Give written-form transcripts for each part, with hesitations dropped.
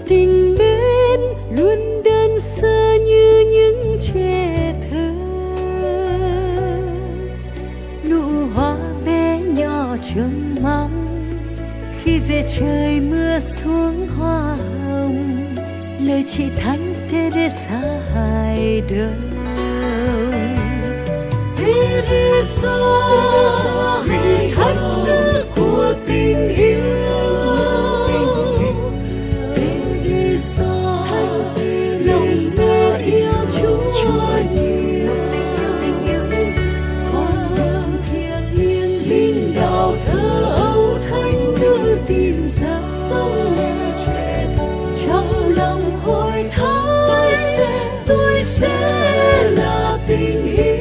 tình bên luôn đơn sơ như những trẻ thơ. Nụ hoa bé nhỏ trông mong khi về trời mưa xuống hoa hồng, lời chị Thánh Teresa hài đồng. Teresa, vị thánh nữ của tình yêu. Teresa, lòng mơ yêu Chúa nhiều. Con đường thiêng liêng linh đạo thơ ấu, thánh nữ tìm ra sống như trẻ thơ. Trong lòng hội thánh tôi sẽ là tình yêu.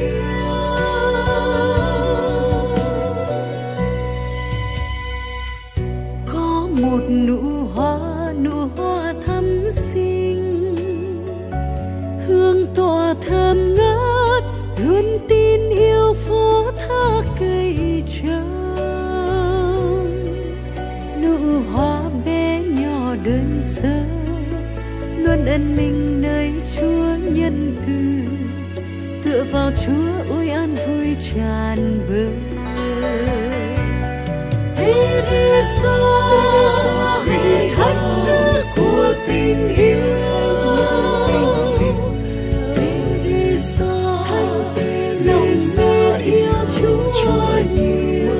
Một nụ hoa thắm xinh, hương tỏa thơm ngát, luôn tin yêu phó thác cây trồng. Nụ hoa bé nhỏ đơn sơ, luôn ân mình nơi Chúa nhân từ, tựa vào Chúa ôi an vui tràn bờ. Teresa, vị thánh nữ của tình yêu. Teresa, lòng mơ yêu Chúa nhiều.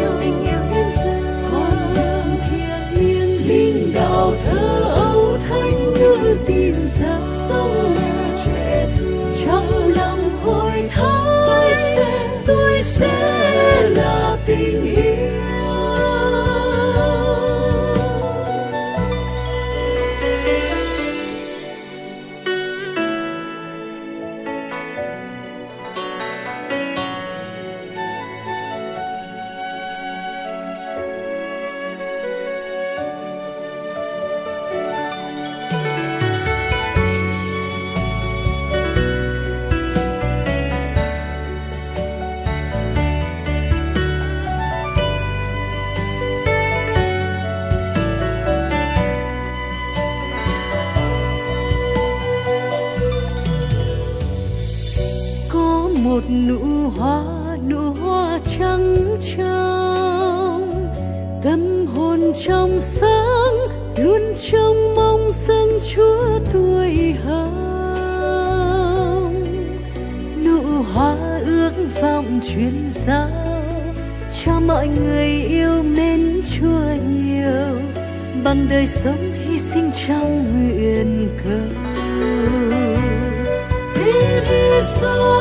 Con đường thiêng liêng linh đạo thơ ấu, thánh nữ tìm ra sống như trẻ thơ. Trong lòng hội thánh tôi sẽ là tình yêu. Một nụ hoa trắng trong tâm hồn trong sáng, luôn trông mong dâng Chúa tuổi hồng. Nụ hoa ước vọng truyền giáo cho mọi người yêu mến Chúa nhiều, bằng đời sống hy sinh trong nguyện cầu. Teresa,